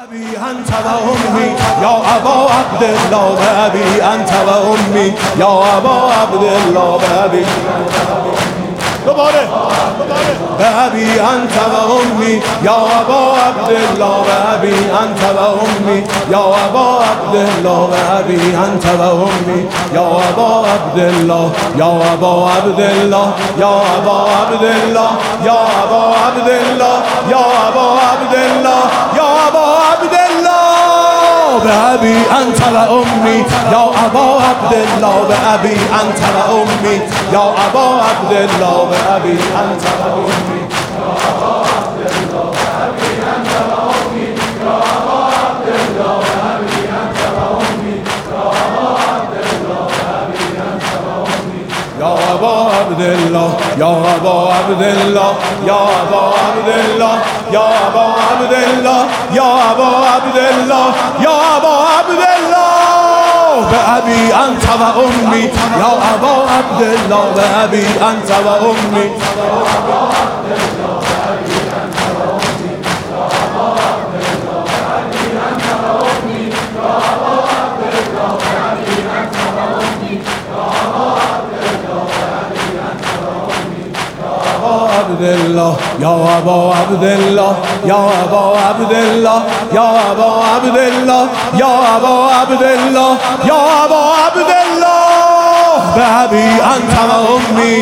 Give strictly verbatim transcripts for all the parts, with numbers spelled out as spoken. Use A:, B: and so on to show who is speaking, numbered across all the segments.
A: أبي أنت وأمي يا أبا عبد الله أبي أنت وأمي يا أبا عبد الله أبي دوباره أبي أنت وأمي يا أبا عبد الله أبي أنت وأمي يا أبا عبد الله أبي أنت وأمي يا أبا عبد الله يا أبا عبد الله يا أبا عبد الله يا أبا عبد الله يا أبا عبد الله يا أبا عبد الله بأبي أنت وأمي يا أبا عبد الله بأبي أنت وأمي يا أبا عبد الله بأبي أنت وأمي يا أبا عبد الله بأبي أنت وأمي يا أبا عبد الله بأبي أنت وأمي يا أبا عبد الله يا أبا عبد الله يا أبا عبد الله يا أبا عبد الله يا أبا عبد الله يا أبا عبد الله بأبي أنت وأمي يا أبا عبد الله بأبي أنت وأمي يا أبا عبد الله بأبي أنت وأمي يا أبا عبد الله بأبي أنت وأمي يا أبا عبد الله بأبي أنت وأمي يا أبا عبد الله يا أبا عبد الله يا أبا عبد الله يا أبا عبد الله يا أبا عبد الله يا أبا عبد الله بأبي أنت وأمي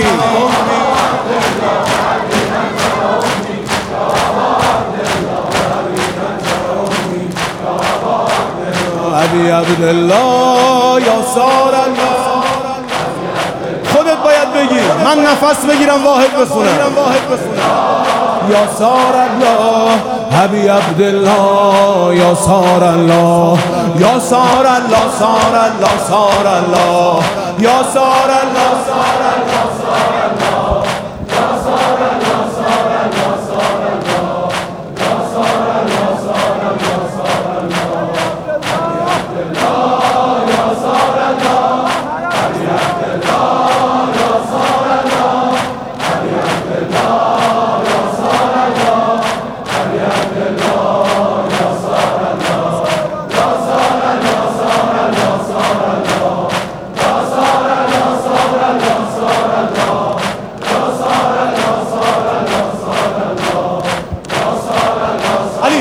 A: أبي عبد الله يا سار الله خودت باید بگی من نفس بگیرم واحد بخونم یا سار الله حبی عبدالله یا سار الله یا سار الله سار الله سار الله یا سار الله سار الله سار الله یا سار الله سار الله سار الله یا سار الله سار الله سار الله حبی عبدالله یا سار الله حبی عبدالله یا سار الله حبی عبدالله یا سار الله حبی عبدالله یا سار الله یا سار الله سار الله سار الله یا سار الله سار الله سار الله یا سار الله سار الله سار الله یا سار الله علی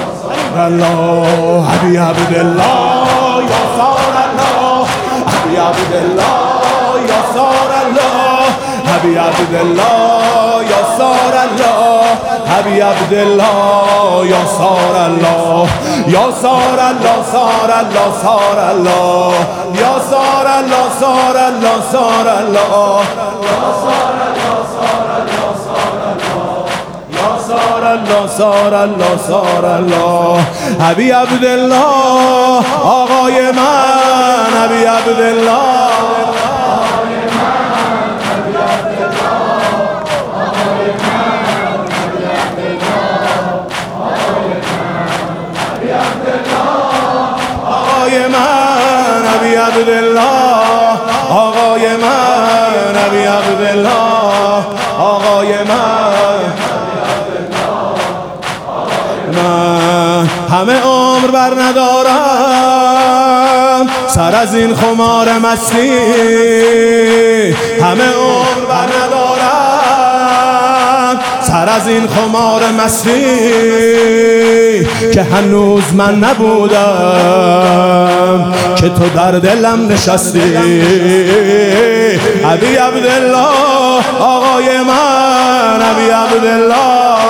A: الله حبی عبدالله یا سار الله حبی عبدالله یا سار الله حبی عبدالله یا سار الله حبی عبدالله یا سار الله یا سار الله سار الله سار الله یا سار الله سار الله سار الله یا سار الله سار الله سار الله یا سار الله سار الله سار الله حبی عبدالله آقای من حبی عبدالله آقای من حبی عبدالله آقای من حبی عبدالله آقای من من همه عمر بر ندارم سر از این خمار مستی همه عمر بر ندارم سر از این خمار مستی که هنوز من نبودم که تو در دلم نشستی حبی عبدالله آقای من حبی عبدالله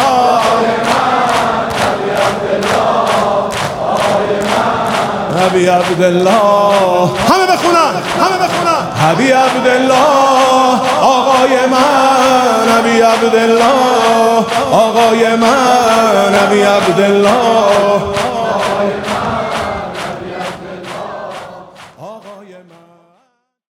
A: حبی عبدالله همه بخونن همه بخونن حبی عبدالله آقای من حبی عبدالله آقای من حبی عبدالله